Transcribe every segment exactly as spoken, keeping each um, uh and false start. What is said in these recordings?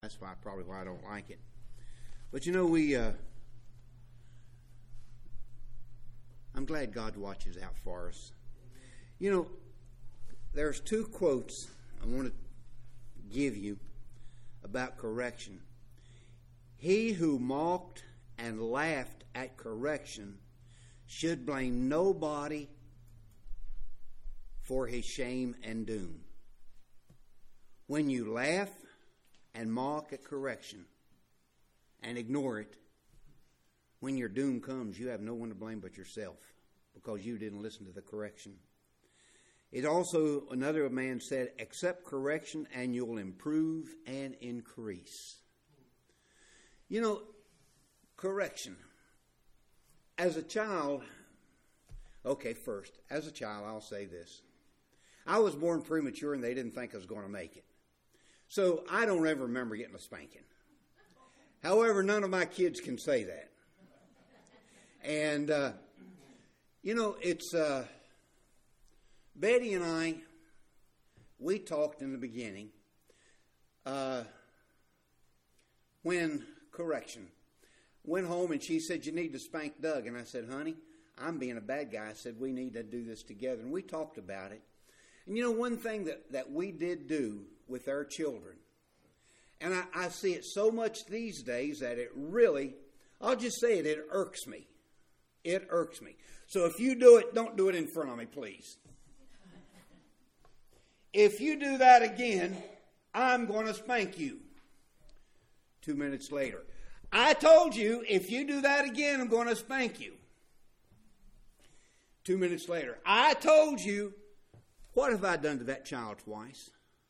That's why probably why I don't like it. But you know, we. Uh, I'm glad God watches out for us. You know, there's two quotes I want to give you about correction. He who mocked and laughed at correction should blame nobody for his shame and doom. When you laugh and mock at correction and ignore it, when your doom comes, you have no one to blame but yourself because you didn't listen to the correction. It also, another man said, accept correction and you'll improve and increase. You know, correction. As a child, okay, first, as a child, I'll say this. I was born premature and they didn't think I was going to make it. So I don't ever remember getting a spanking. However, none of my kids can say that. And, uh, you know, it's, uh, Betty and I, we talked in the beginning uh, when, correction, went home and she said, you need to spank Doug. And I said, honey, I'm being a bad guy. I said, we need to do this together. And we talked about it. And you know, one thing that, that we did do with our children, and I, I see it so much these days that it really, I'll just say it, it irks me. It irks me. So if you do it, don't do it in front of me, please. If you do that again, I'm going to spank you. Two minutes later. I told you, if you do that again, I'm going to spank you. Two minutes later. I told you, what have I done to that child twice?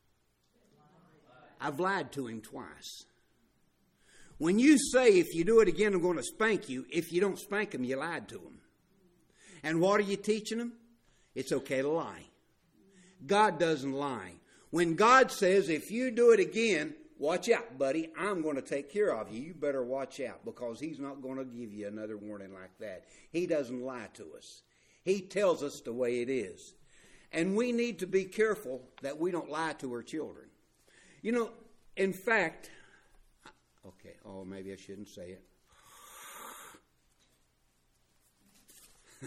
I've lied to him twice. When you say, if you do it again, I'm going to spank you, if you don't spank him, you lied to him. And what are you teaching them? It's okay to lie. God doesn't lie. When God says, if you do it again, watch out, buddy, I'm going to take care of you. You better watch out because he's not going to give you another warning like that. He doesn't lie to us. He tells us the way it is. And we need to be careful that we don't lie to our children. You know, in fact, okay, oh, maybe I shouldn't say it.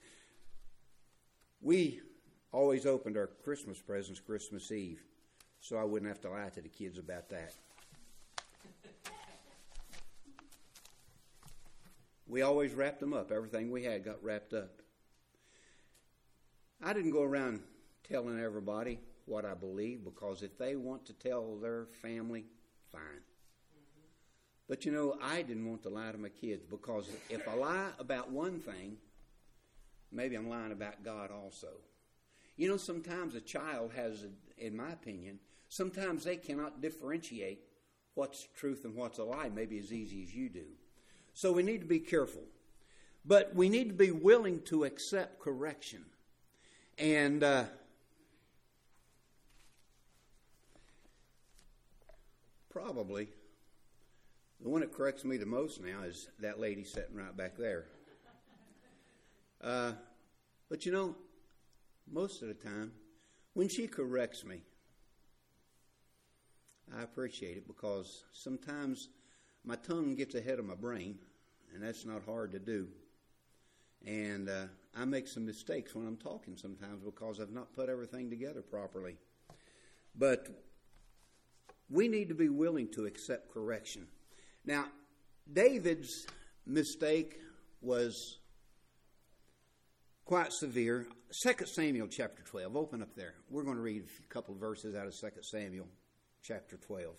We always opened our Christmas presents Christmas Eve, so I wouldn't have to lie to the kids about that. We always wrapped them up. Everything we had got wrapped up. I didn't go around telling everybody what I believe because if they want to tell their family, fine. Mm-hmm. But you know, I didn't want to lie to my kids because if I lie about one thing, maybe I'm lying about God also. You know, sometimes a child has, a, in my opinion, sometimes they cannot differentiate what's truth and what's a lie maybe as easy as you do. So we need to be careful. But we need to be willing to accept correction. And uh, probably the one that corrects me the most now is that lady sitting right back there. Uh, but you know, most of the time, when she corrects me, I appreciate it because sometimes my tongue gets ahead of my brain, and that's not hard to do. And uh, I make some mistakes when I'm talking sometimes because I've not put everything together properly. But we need to be willing to accept correction. Now, David's mistake was quite severe. Second Samuel chapter twelve. Open up there. We're going to read a couple of verses out of Second Samuel chapter twelve.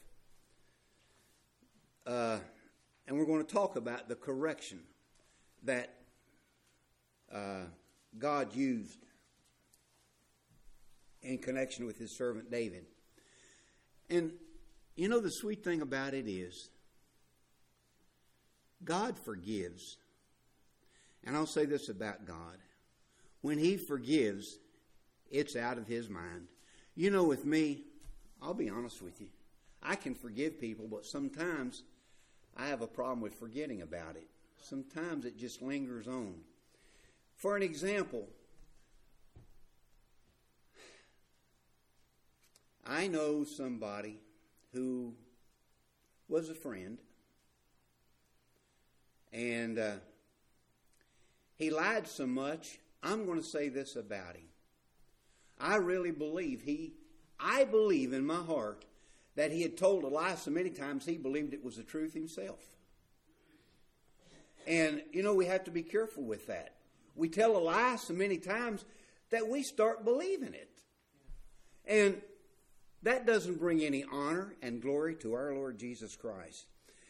Uh, and we're going to talk about the correction that uh, God used in connection with his servant David. And you know, the sweet thing about it is God forgives. And I'll say this about God. When he forgives, it's out of his mind. You know, with me, I'll be honest with you. I can forgive people, but sometimes I have a problem with forgetting about it. Sometimes it just lingers on. For an example, I know somebody who was a friend. And uh, he lied so much, I'm going to say this about him. I really believe he, I believe in my heart that he had told a lie so many times he believed it was the truth himself. And, you know, we have to be careful with that. We tell a lie so many times that we start believing it. And that doesn't bring any honor and glory to our Lord Jesus Christ.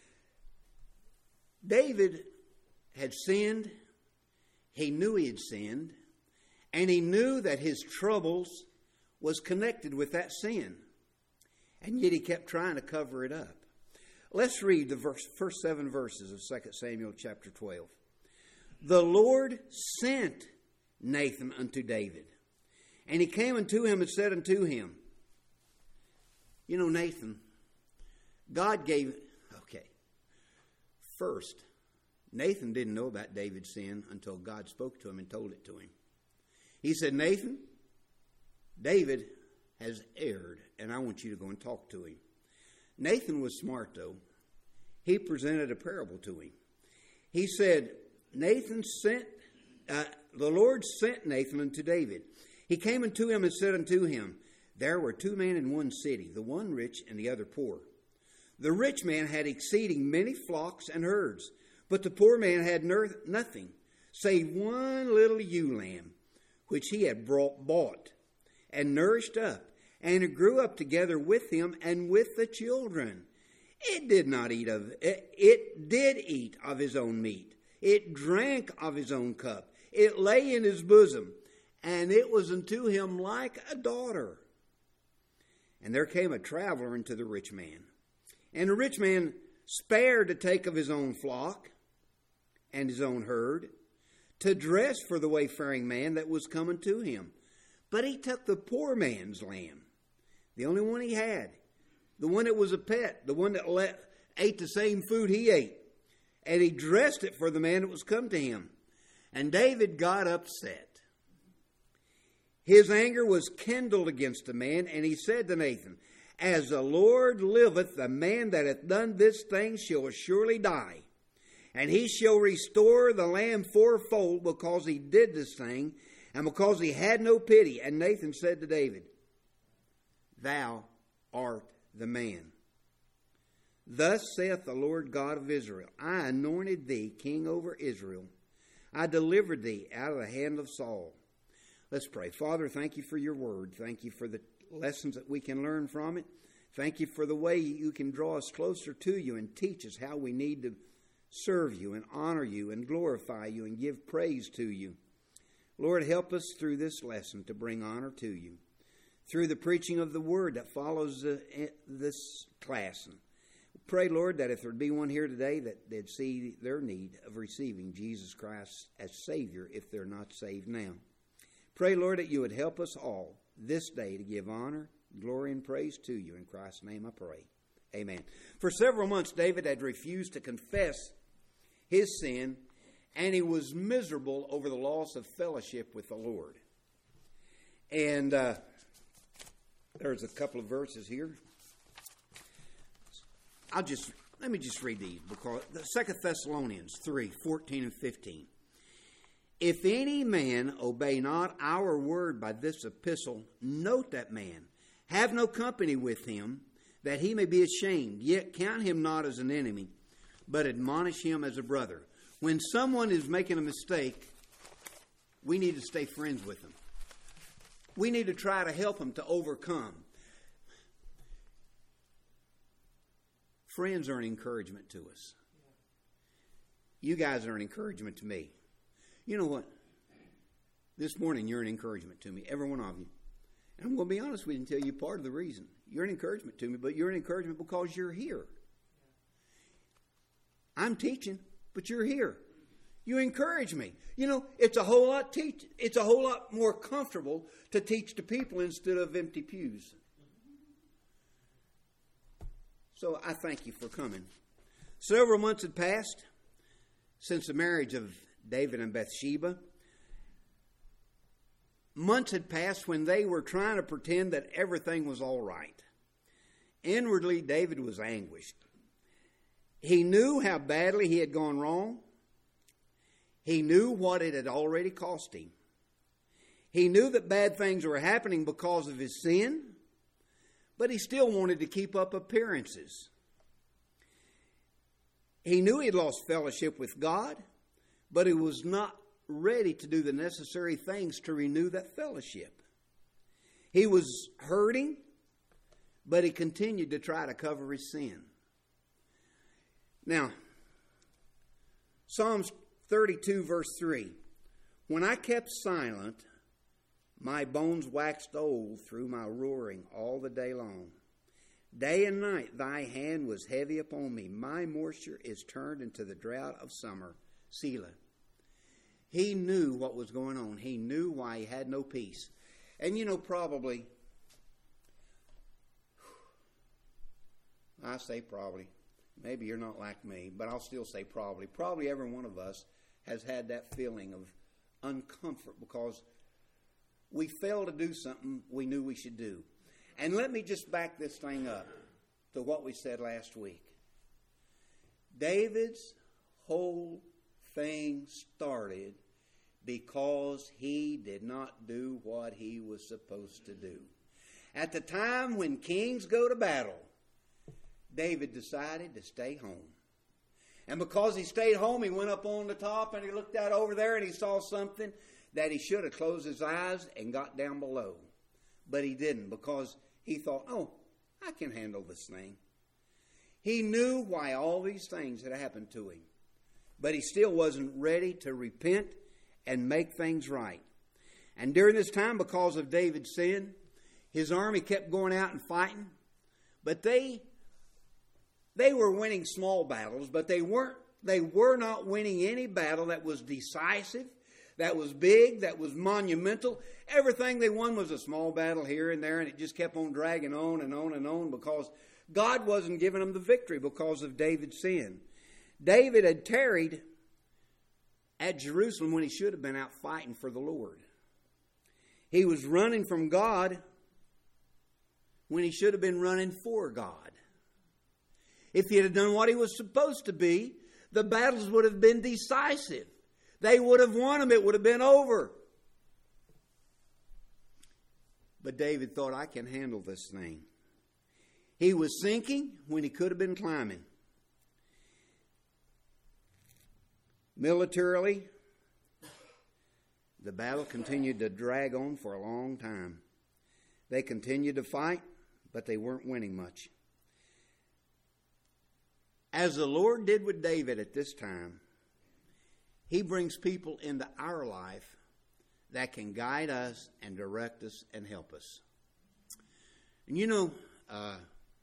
David had sinned. He knew he had sinned. And he knew that his troubles was connected with that sin. And yet he kept trying to cover it up. Let's read the verse, first seven verses of Second Samuel chapter twelve. The Lord sent Nathan unto David. And he came unto him and said unto him, you know, Nathan, God gave, okay, first, Nathan didn't know about David's sin until God spoke to him and told it to him. He said, Nathan, David has erred, and I want you to go and talk to him. Nathan was smart, though. He presented a parable to him. He said, Nathan sent, uh, the Lord sent Nathan unto David. He came unto him and said unto him, there were two men in one city, the one rich and the other poor. The rich man had exceeding many flocks and herds, but the poor man had ner- nothing, save one little ewe lamb, which he had brought, bought and nourished up, and it grew up together with him and with the children. It did not eat of it, it did eat of his own meat. It drank of his own cup. It lay in his bosom, and it was unto him like a daughter. And there came a traveler unto the rich man. And the rich man spared to take of his own flock and his own herd, to dress for the wayfaring man that was coming to him. But he took the poor man's lamb, the only one he had, the one that was a pet, the one that let, ate the same food he ate, and he dressed it for the man that was come to him. And David got upset. His anger was kindled against the man, and he said to Nathan, as the Lord liveth, the man that hath done this thing shall surely die. And he shall restore the lamb fourfold, because he did this thing, and because he had no pity. And Nathan said to David, thou art the man. Thus saith the Lord God of Israel, I anointed thee king over Israel. I delivered thee out of the hand of Saul. Let's pray. Father, thank you for your word. Thank you for the lessons that we can learn from it. Thank you for the way you can draw us closer to you and teach us how we need to serve you and honor you and glorify you and give praise to you. Lord, help us through this lesson to bring honor to you, through the preaching of the word that follows uh, this class. And pray, Lord, that if there be one here today that they'd see their need of receiving Jesus Christ as Savior if they're not saved now. Pray, Lord, that you would help us all this day to give honor, glory, and praise to you. In Christ's name I pray. Amen. For several months, David had refused to confess his sin, and he was miserable over the loss of fellowship with the Lord. And uh, there's a couple of verses here. I'll just, let me just read these, because Second Thessalonians three, fourteen and fifteen. If any man obey not our word by this epistle, note that man, have no company with him, that he may be ashamed, yet count him not as an enemy, but admonish him as a brother. When someone is making a mistake, we need to stay friends with them. We need to try to help them to overcome. Friends are an encouragement to us. You guys are an encouragement to me. You know what? This morning, you're an encouragement to me, every one of you. And I'm going to be honest with you and tell you part of the reason. You're an encouragement to me, but you're an encouragement because you're here. I'm teaching, but you're here. You encourage me. You know, it's a whole lot teach. It's a whole lot more comfortable to teach to people instead of empty pews. So I thank you for coming. Several months had passed since the marriage of David and Bathsheba. Months had passed when they were trying to pretend that everything was all right. Inwardly, David was anguished. He knew how badly he had gone wrong. He knew what it had already cost him. He knew that bad things were happening because of his sin, but he still wanted to keep up appearances. He knew he had lost fellowship with God, but he was not ready to do the necessary things to renew that fellowship. He was hurting, but he continued to try to cover his sin. Now, Psalms thirty-two, verse three. When I kept silent, my bones waxed old through my roaring all the day long. Day and night thy hand was heavy upon me. My moisture is turned into the drought of summer. Selah. He knew what was going on. He knew why he had no peace. And you know, probably, I say probably, maybe you're not like me, but I'll still say probably. Probably every one of us has had that feeling of uncomfort because we failed to do something we knew we should do. And let me just back this thing up to what we said last week. David's whole thing started because he did not do what he was supposed to do. At the time when kings go to battle, David decided to stay home. And because he stayed home, he went up on the top and he looked out over there and he saw something that he should have closed his eyes and got down below. But he didn't because he thought, oh, I can handle this thing. He knew why all these things had happened to him. But he still wasn't ready to repent and make things right. And during this time, because of David's sin, his army kept going out and fighting. But they they were winning small battles, but they weren't they were not winning any battle that was decisive, that was big, that was monumental. Everything they won was a small battle here and there, and it just kept on dragging on and on and on because God wasn't giving them the victory because of David's sin. David had tarried at Jerusalem when he should have been out fighting for the Lord. He was running from God when he should have been running for God. If he had done what he was supposed to be, the battles would have been decisive. They would have won them. It would have been over. But David thought, I can handle this thing. He was sinking when he could have been climbing. Militarily, the battle continued to drag on for a long time. They continued to fight, but they weren't winning much. As the Lord did with David at this time, He brings people into our life that can guide us and direct us and help us. And you know, uh,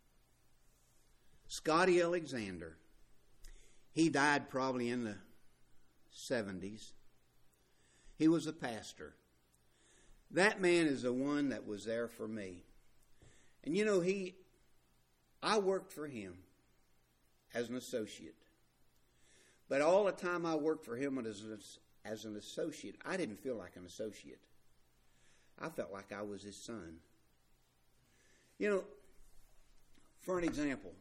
Scotty Alexander, he died probably in the seventies. He was a pastor. That man is the one that was there for me. And you know, he, I worked for him as an associate. But all the time I worked for him as, as an associate, I didn't feel like an associate. I felt like I was his son. You know, for an example,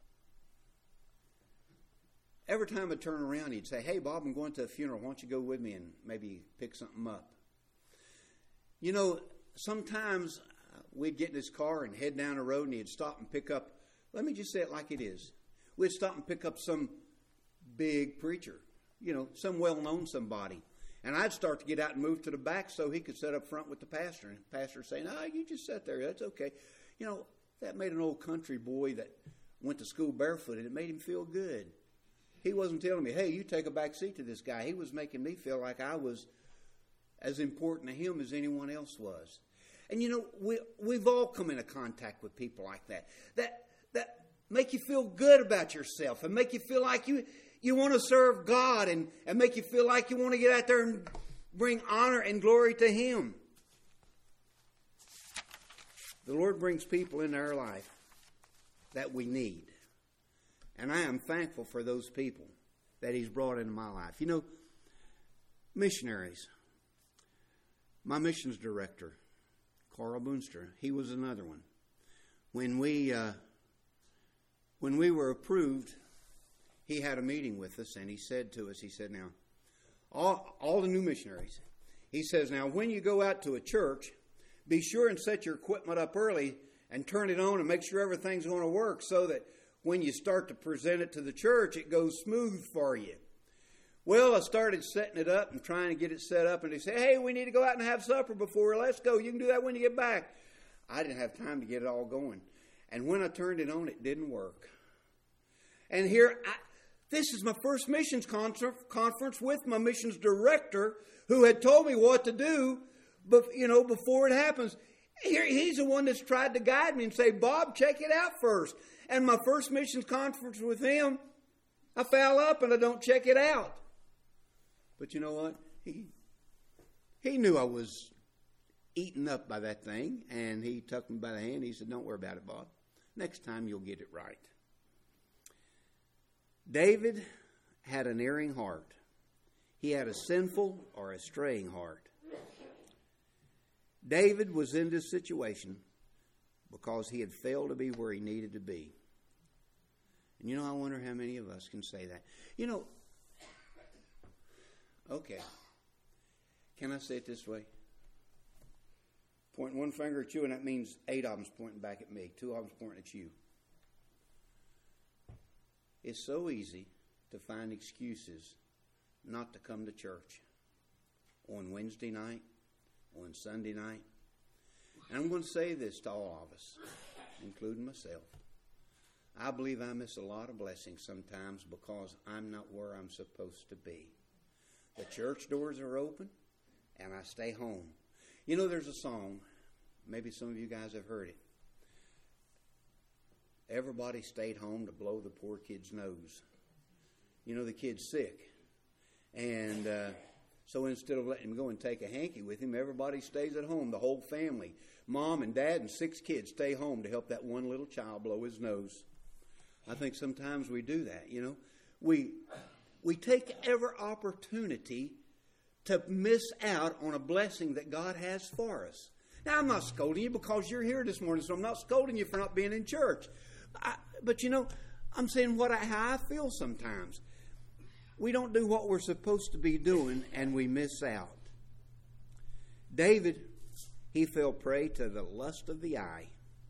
every time I'd turn around, he'd say, hey, Bob, I'm going to a funeral. Why don't you go with me and maybe pick something up? You know, sometimes we'd get in his car and head down the road and he'd stop and pick up, let me just say it like it is. We'd stop and pick up some big preacher, you know, some well-known somebody. And I'd start to get out and move to the back so he could sit up front with the pastor. And the pastor saying, oh, you just sit there. That's okay. You know, that made an old country boy that went to school barefoot, and it made him feel good. He wasn't telling me, hey, you take a back seat to this guy. He was making me feel like I was as important to him as anyone else was. And, you know, we, we've all come into contact with people like that. That that make you feel good about yourself and make you feel like you you want to serve God and, and make you feel like you want to get out there and bring honor and glory to Him. The Lord brings people into our life that we need. And I am thankful for those people that He's brought into my life. You know, missionaries. My missions director, Carl Boonstra, he was another one. When we uh, when we were approved he had a meeting with us, and he said to us, he said, now, all, all the new missionaries, he says, now, when you go out to a church, be sure and set your equipment up early and turn it on and make sure everything's going to work so that when you start to present it to the church, it goes smooth for you. Well, I started setting it up and trying to get it set up, and they say, hey, we need to go out and have supper before. Let's go. You can do that when you get back. I didn't have time to get it all going. And when I turned it on, it didn't work. And here, I, this is my first missions conference with my missions director who had told me what to do, but you know, before it happens. Here, he's the one that's tried to guide me and say, Bob, check it out first. And my first missions conference with him, I foul up and I don't check it out. But you know what? He he knew I was eaten up by that thing, and he took me by the hand. He said, don't worry about it, Bob. Next time you'll get it right. David had an erring heart. He had a sinful or a straying heart. David was in this situation because he had failed to be where he needed to be. And you know, I wonder how many of us can say that. You know, okay, can I say it this way? Pointing one finger at you, and that means eight of them's pointing back at me. Two of them's pointing at you. It's so easy to find excuses not to come to church on Wednesday night, on Sunday night. And I'm going to say this to all of us, including myself. I believe I miss a lot of blessings sometimes because I'm not where I'm supposed to be. The church doors are open, and I stay home. You know, there's a song, maybe some of you guys have heard it. Everybody stayed home to blow the poor kid's nose. You know, the kid's sick. And uh, so instead of letting him go and take a hanky with him, everybody stays at home, the whole family. Mom and dad and six kids stay home to help that one little child blow his nose. I think sometimes we do that, you know. We, we take every opportunity to miss out on a blessing that God has for us. Now, I'm not scolding you because you're here this morning, so I'm not scolding you for not being in church. I, but, you know, I'm saying what I, how I feel sometimes. We don't do what we're supposed to be doing, and we miss out. David, he fell prey to the lust of the eye.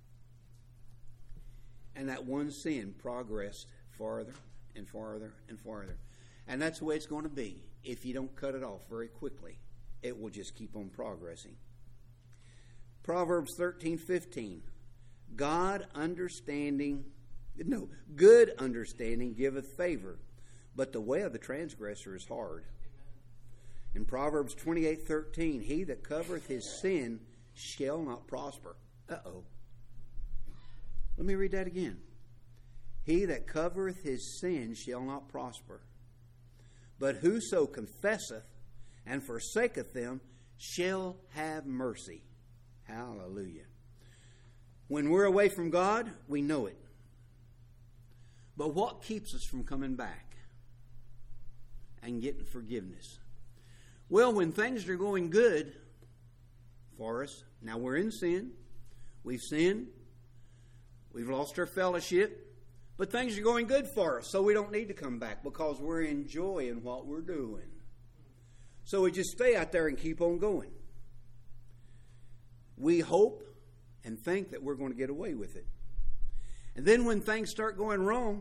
And that one sin progressed farther and farther and farther. And that's the way it's going to be. If you don't cut it off very quickly, it will just keep on progressing. Proverbs thirteen fifteen. God understanding, no, good understanding giveth favor, but the way of the transgressor is hard. In Proverbs twenty-eight thirteen, he that covereth his sin shall not prosper. Uh-oh. Let me read that again. He that covereth his sin shall not prosper. But whoso confesseth and forsaketh them shall have mercy. Hallelujah. When we're away from God, we know it. But what keeps us from coming back and getting forgiveness? Well, when things are going good for us, now we're in sin, we've sinned, we've lost our fellowship, but things are going good for us, so we don't need to come back because we're enjoying what we're doing. So we just stay out there and keep on going. We hope and think that we're going to get away with it. And then when things start going wrong,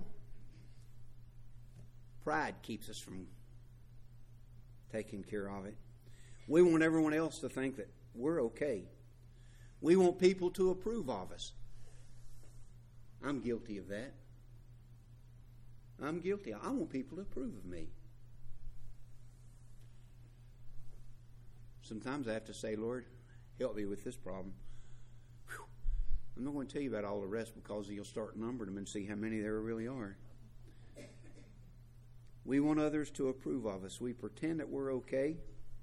pride keeps us from taking care of it. We want everyone else to think that we're okay. We want people to approve of us. I'm guilty of that. I'm guilty. I want people to approve of me. Sometimes I have to say, Lord, help me with this problem. Whew. I'm not going to tell you about all the rest because you'll start numbering them and see how many there really are. We want others to approve of us. We pretend that we're okay,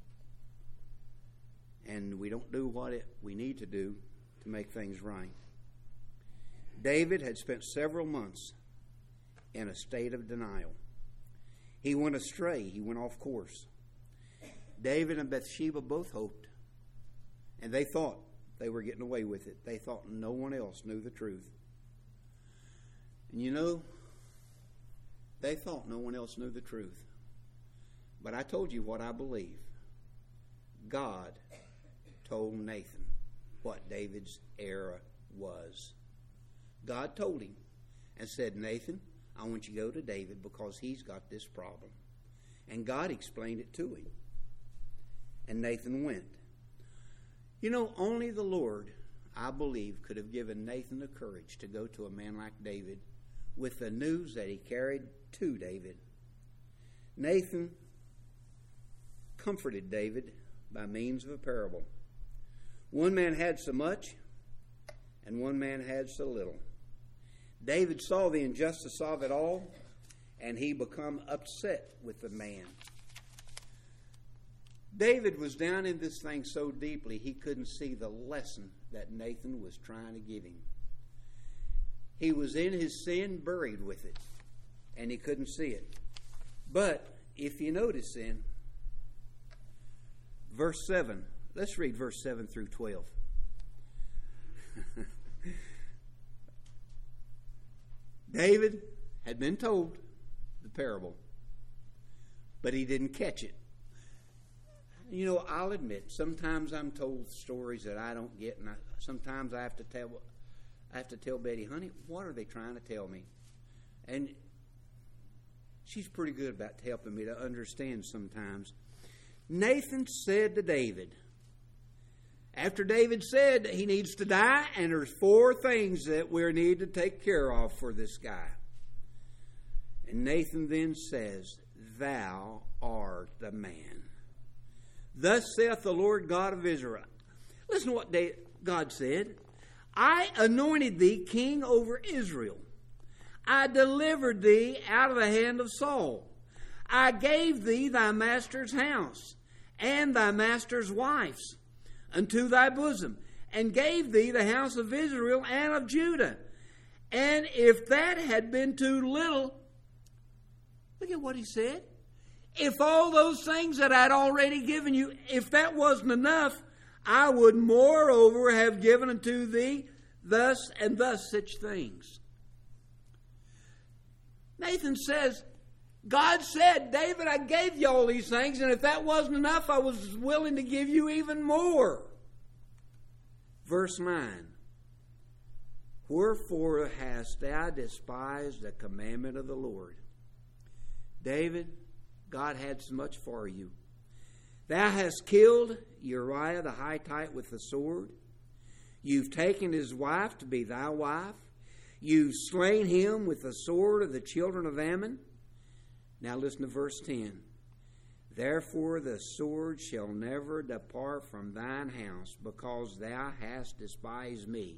and we don't do what it, we need to do to make things right. David had spent several months in a state of denial. He went astray. He went off course. David and Bathsheba both hoped, and they thought they were getting away with it. They thought no one else knew the truth. And you know, They thought no one else knew the truth. But I told you what I believe. God told Nathan what David's error was. God told him and said, Nathan, I want you to go to David because he's got this problem. And God explained it to him. And Nathan went. You know, only the Lord, I believe, could have given Nathan the courage to go to a man like David with the news that he carried to David. Nathan comforted David by means of a parable. One man had so much, and one man had so little. David saw the injustice of it all, and he became upset with the man. David was down in this thing so deeply he couldn't see the lesson that Nathan was trying to give him. He was in his sin, buried with it, and he couldn't see it. But if you notice then, verse seven, let's read verse seven through twelve. David had been told the parable, but he didn't catch it. You know, I'll admit, sometimes I'm told stories that I don't get, and I, sometimes I have to tell, I have to tell Betty, honey, what are they trying to tell me? And she's pretty good about helping me to understand sometimes. Nathan said to David, after David said he needs to die, and there's four things that we need to take care of for this guy. And Nathan then says, thou art the man. Thus saith the Lord God of Israel. Listen to what God said. I anointed thee king over Israel. I delivered thee out of the hand of Saul. I gave thee thy master's house and thy master's wives unto thy bosom, and gave thee the house of Israel and of Judah. And if that had been too little, look at what he said. If all those things that I'd already given you, if that wasn't enough, I would moreover have given unto thee thus and thus such things. Nathan says, God said, David, I gave you all these things, and if that wasn't enough, I was willing to give you even more. Verse nine. Wherefore hast thou despised the commandment of the Lord? David, God had so much for you. Thou hast killed Uriah the Hittite with the sword. You've taken his wife to be thy wife. You've slain him with the sword of the children of Ammon. Now listen to verse ten. Therefore the sword shall never depart from thine house, because thou hast despised me.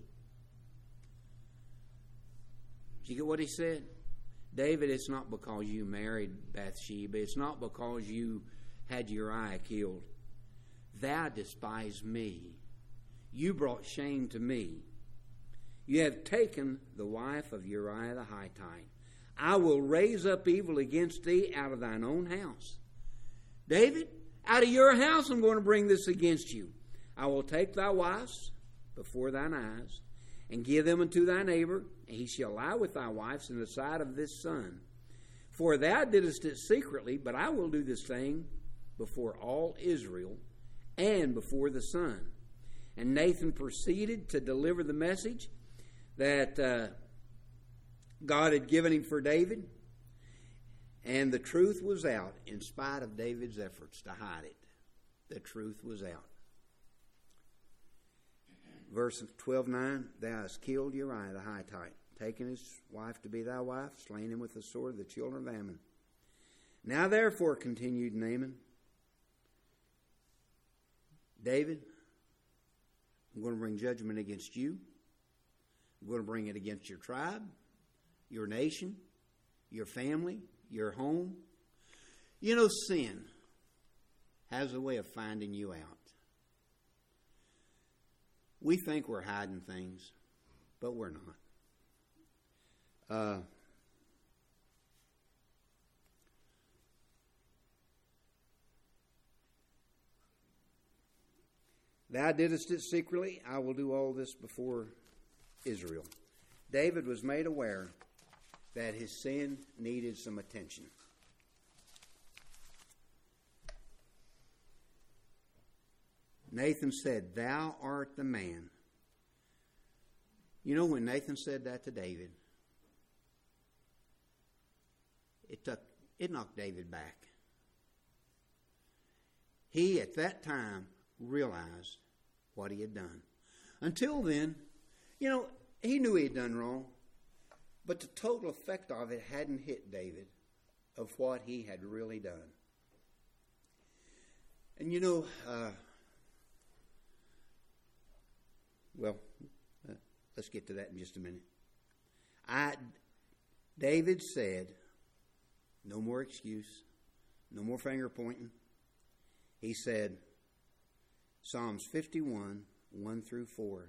Did you get what he said? David, it's not because you married Bathsheba. It's not because you had Uriah killed. Thou despised me. You brought shame to me. You have taken the wife of Uriah the Hittite. I will raise up evil against thee out of thine own house. David, out of your house I'm going to bring this against you. I will take thy wives before thine eyes, and give them unto thy neighbor, and he shall lie with thy wives in the sight of this son. For thou didst it secretly, but I will do this thing before all Israel and before the sun. And Nathan proceeded to deliver the message that uh, God had given him for David. And the truth was out in spite of David's efforts to hide it. The truth was out. Verse twelve nine, thou hast killed Uriah the Hittite, taken his wife to be thy wife, slain him with the sword of the children of Ammon. Now therefore, continued Naaman, David, I'm going to bring judgment against you. I'm going to bring it against your tribe, your nation, your family, your home. You know, sin has a way of finding you out. We think we're hiding things, but we're not. Uh, Thou didst it secretly, I will do all this before Israel. David was made aware that his sin needed some attention. Nathan said, "Thou art the man." You know, when Nathan said that to David, it took it knocked David back. He, at that time, realized what he had done. Until then, you know, he knew he had done wrong, but the total effect of it hadn't hit David of what he had really done. And you know, uh, well, uh, let's get to that in just a minute. I, David said, no more excuse, no more finger pointing. He said, Psalms fifty-one, one through four.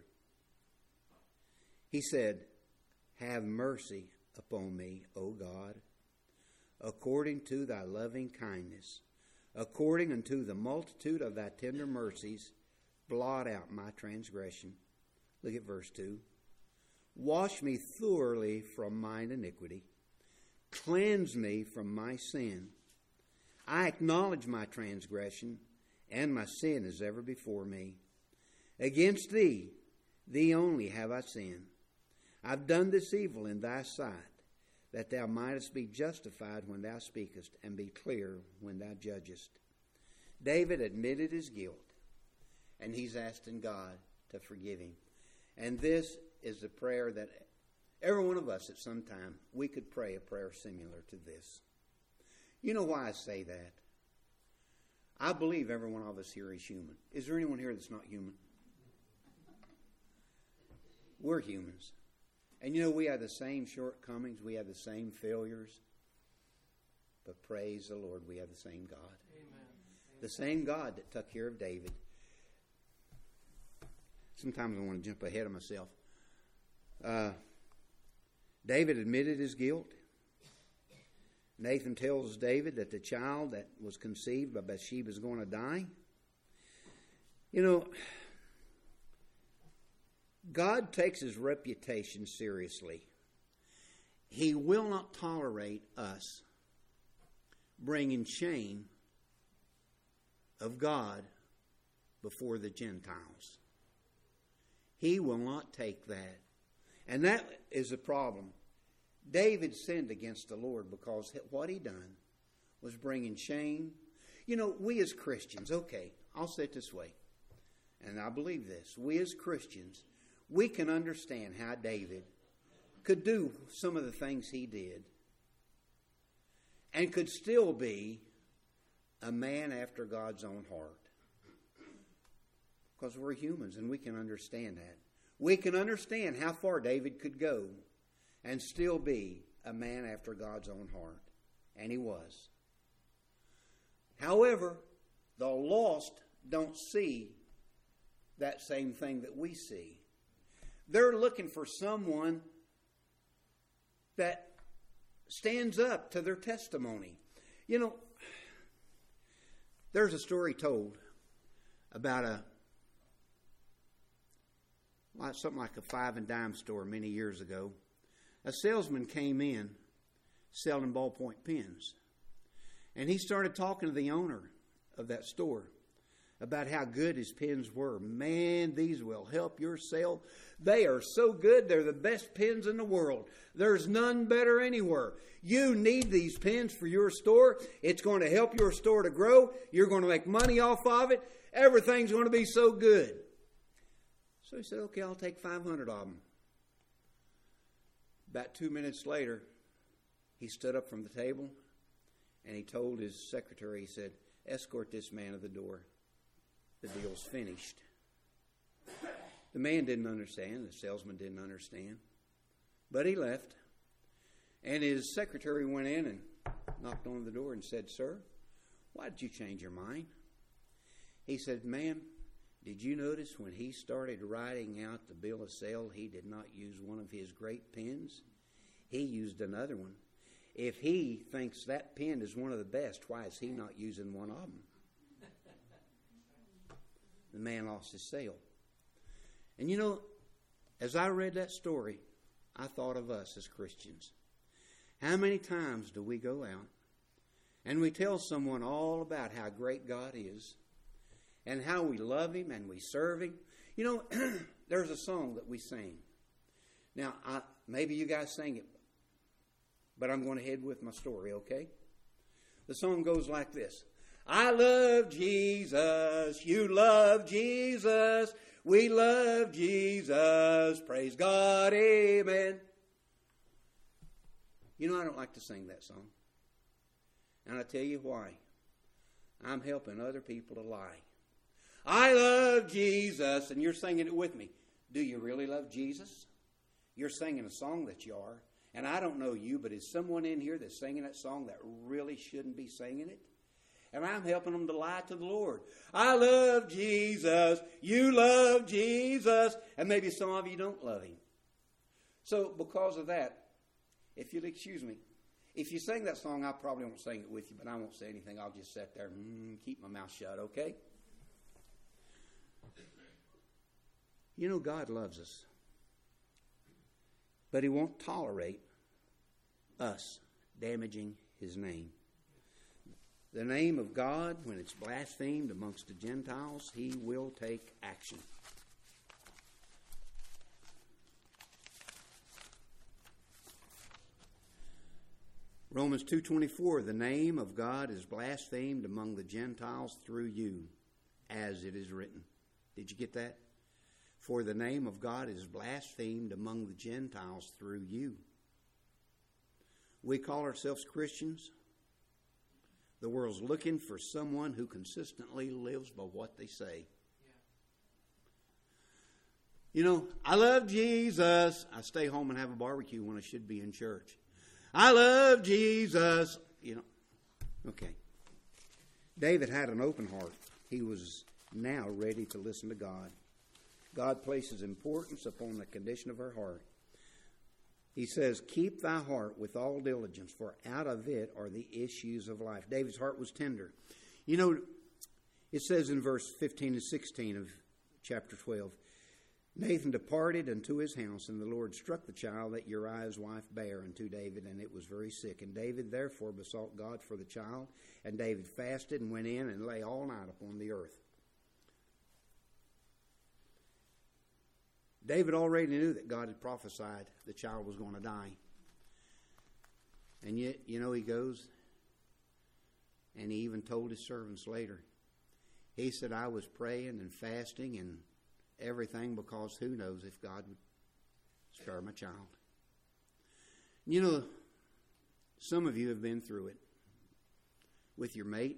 He said, "Have mercy upon me, O God, according to thy loving kindness, according unto the multitude of thy tender mercies, blot out my transgression." Look at verse two. "Wash me thoroughly from mine iniquity. Cleanse me from my sin. I acknowledge my transgression, and my sin is ever before me. Against thee, thee only have I sinned. I've done this evil in thy sight, that thou mightest be justified when thou speakest, and be clear when thou judgest." David admitted his guilt, and he's asking God to forgive him. And this is the prayer that every one of us at some time, we could pray a prayer similar to this. You know why I say that? I believe every one of us here is human. Is there anyone here that's not human? We're humans. And you know, we have the same shortcomings. We have the same failures. But praise the Lord, we have the same God. Amen. The same God that took care of David. Sometimes I want to jump ahead of myself. Uh, David admitted his guilt. Nathan tells David that the child that was conceived by Bathsheba is going to die. You know, God takes his reputation seriously. He will not tolerate us bringing shame of God before the Gentiles. He will not take that. And that is a problem. David sinned against the Lord because what he done was bringing shame. You know, we as Christians, okay, I'll say it this way, and I believe this. We as Christians, we can understand how David could do some of the things he did and could still be a man after God's own heart. Because we're humans and we can understand that. We can understand how far David could go and still be a man after God's own heart. And he was. However, the lost don't see that same thing that we see. They're looking for someone that stands up to their testimony. You know, there's a story told about a something like a five and dime store many years ago. A salesman came in selling ballpoint pens. And he started talking to the owner of that store about how good his pens were. Man, these will help your sale. They are so good. They're the best pens in the world. There's none better anywhere. You need these pens for your store. It's going to help your store to grow. You're going to make money off of it. Everything's going to be so good. So he said, okay, I'll take five hundred of them. About two minutes later, he stood up from the table and he told his secretary, he said, escort this man to the door. The deal's finished. The man didn't understand. The salesman didn't understand. But he left. And his secretary went in and knocked on the door and said, sir, why did you change your mind? He said, ma'am, did you notice when he started writing out the bill of sale, he did not use one of his great pens? He used another one. If he thinks that pen is one of the best, why is he not using one of them? The man lost his sale. And you know, as I read that story, I thought of us as Christians. How many times do we go out and we tell someone all about how great God is and how we love Him and we serve Him? You know, there's a song that we sing. Now, I, maybe you guys sing it, but I'm going to head with my story, okay? The song goes like this. I love Jesus, you love Jesus, we love Jesus, praise God, amen. You know, I don't like to sing that song. And I tell you why. I'm helping other people to lie. I love Jesus, and you're singing it with me. Do you really love Jesus? You're singing a song that you are. And I don't know you, but is someone in here that's singing that song that really shouldn't be singing it? And I'm helping them to lie to the Lord. I love Jesus. You love Jesus. And maybe some of you don't love Him. So because of that, if you'll excuse me, if you sing that song, I probably won't sing it with you, but I won't say anything. I'll just sit there and keep my mouth shut, okay? You know, God loves us. But He won't tolerate us damaging His name. The name of God, when it's blasphemed amongst the Gentiles, He will take action. Romans two twenty-four, the name of God is blasphemed among the Gentiles through you, as it is written. Did you get that? For the name of God is blasphemed among the Gentiles through you. We call ourselves Christians. The world's looking for someone who consistently lives by what they say. You know, I love Jesus. I stay home and have a barbecue when I should be in church. I love Jesus. You know, okay. David had an open heart. He was now ready to listen to God. God places importance upon the condition of our heart. He says, keep thy heart with all diligence, for out of it are the issues of life. David's heart was tender. You know, it says in verse fifteen and sixteen of chapter twelve, Nathan departed unto his house, and the Lord struck the child that Uriah's wife bare unto David, and it was very sick. And David therefore besought God for the child, and David fasted and went in and lay all night upon the earth. David already knew that God had prophesied the child was going to die. And yet, you know, he goes, and he even told his servants later. He said, I was praying and fasting and everything because who knows if God would spare my child. You know, some of you have been through it with your mate,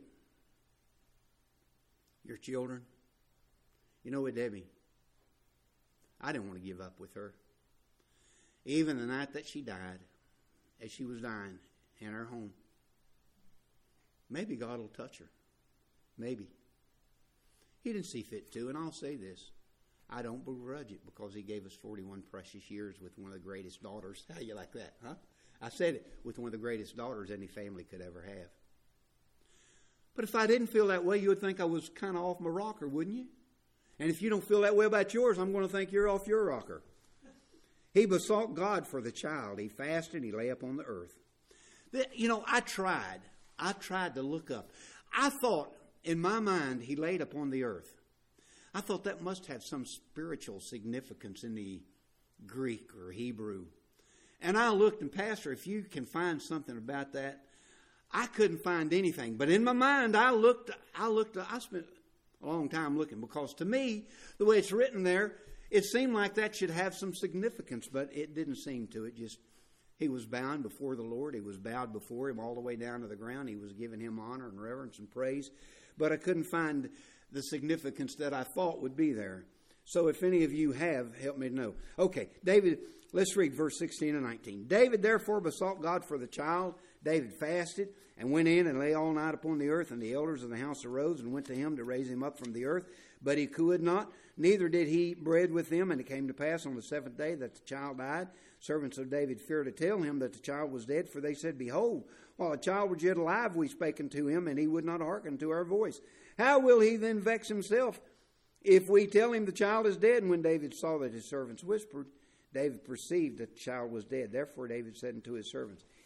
your children. You know, with Debbie, I didn't want to give up with her. Even the night that she died, as she was dying in her home. Maybe God will touch her. Maybe. He didn't see fit to, and I'll say this. I don't begrudge it because He gave us forty-one precious years with one of the greatest daughters. How you like that, huh? I said it, with one of the greatest daughters any family could ever have. But if I didn't feel that way, you would think I was kind of off my rocker, wouldn't you? And if you don't feel that way about yours, I'm going to think you're off your rocker. He besought God for the child. He fasted. He lay upon the earth. You know, I tried. I tried to look up. I thought, in my mind, he laid upon the earth. I thought that must have some spiritual significance in the Greek or Hebrew. And I looked, and Pastor, if you can find something about that, I couldn't find anything. But in my mind, I looked, I looked, I spent a long time looking, because to me, the way it's written there, it seemed like that should have some significance, but it didn't seem to. It just, he was bound before the Lord. He was bowed before Him all the way down to the ground. He was giving Him honor and reverence and praise. But I couldn't find the significance that I thought would be there. So if any of you have, help me to know. Okay, David, let's read verse sixteen and nineteen. David therefore besought God for the child. David fasted and went in and lay all night upon the earth, and the elders of the house arose and went to him to raise him up from the earth. But he could not, neither did he eat bread with them. And it came to pass on the seventh day that the child died. Servants of David feared to tell him that the child was dead, for they said, Behold, while the child was yet alive, we spake unto him, and he would not hearken to our voice. How will he then vex himself if we tell him the child is dead? And when David saw that his servants whispered, David perceived that the child was dead. Therefore David said unto his servants,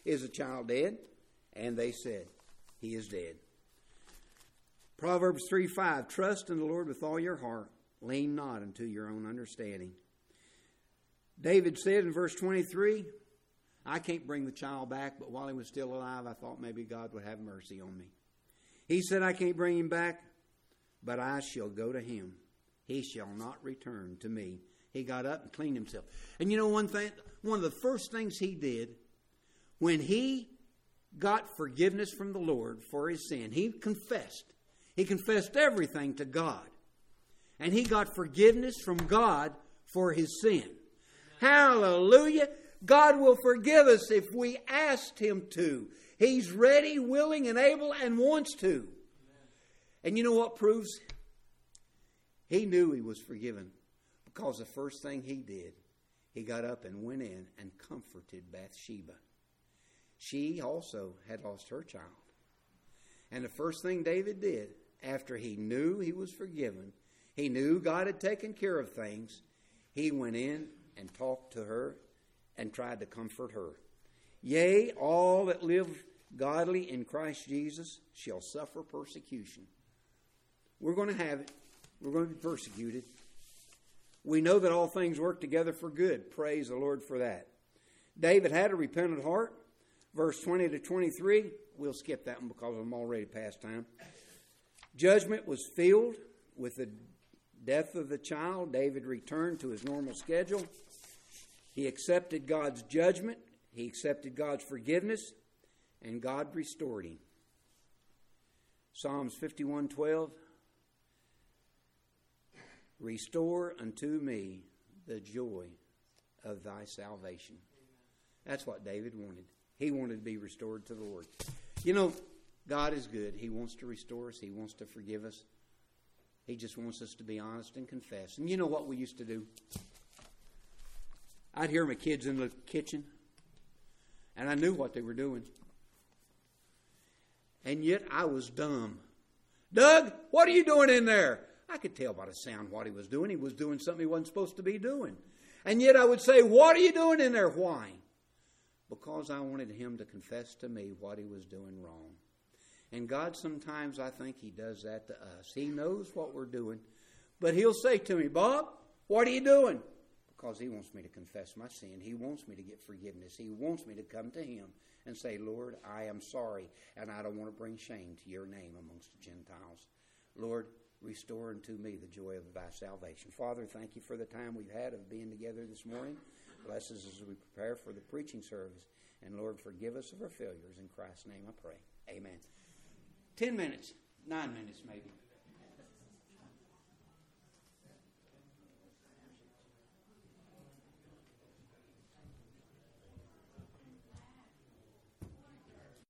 Is the child dead? And they said, He is dead. Proverbs three five, trust in the Lord with all your heart. Lean not unto your own understanding. David said in verse twenty-three, I can't bring the child back, but while he was still alive, I thought maybe God would have mercy on me. He said, I can't bring him back, but I shall go to him. He shall not return to me. He got up and cleaned himself. And you know one thing, one of the first things he did when he got forgiveness from the Lord for his sin, he confessed. He confessed everything to God. And he got forgiveness from God for his sin. Hallelujah. God will forgive us if we asked Him to. He's ready, willing, and able, and wants to. And you know what proves? He knew he was forgiven. Because the first thing he did, he got up and went in and comforted Bathsheba. She also had lost her child. And the first thing David did, after he knew he was forgiven, he knew God had taken care of things, he went in and talked to her and tried to comfort her. Yea, all that live godly in Christ Jesus shall suffer persecution. We're going to have it. We're going to be persecuted. We know that all things work together for good. Praise the Lord for that. David had a repentant heart. Verse twenty to twenty-three. We'll skip that one because I'm already past time. Judgment was filled with the death of the child. David returned to his normal schedule. He accepted God's judgment. He accepted God's forgiveness. And God restored him. Psalms fifty-one twelve. Restore unto me the joy of thy salvation. That's what David wanted. He wanted to be restored to the Lord. You know, God is good. He wants to restore us. He wants to forgive us. He just wants us to be honest and confess. And you know what we used to do? I'd hear my kids in the kitchen, and I knew what they were doing. And yet I was dumb. Doug, what are you doing in there? I could tell by the sound what he was doing. He was doing something he wasn't supposed to be doing. And yet I would say, what are you doing in there? Why? Because I wanted him to confess to me what he was doing wrong. And God, sometimes I think He does that to us. He knows what we're doing. But He'll say to me, Bob, what are you doing? Because He wants me to confess my sin. He wants me to get forgiveness. He wants me to come to Him and say, Lord, I am sorry, and I don't want to bring shame to your name amongst the Gentiles. Lord, restore unto me the joy of thy salvation. Father, thank you for the time we've had of being together this morning. Bless us as we prepare for the preaching service. And Lord, forgive us of our failures. In Christ's name I pray. Amen. Ten minutes, nine minutes maybe.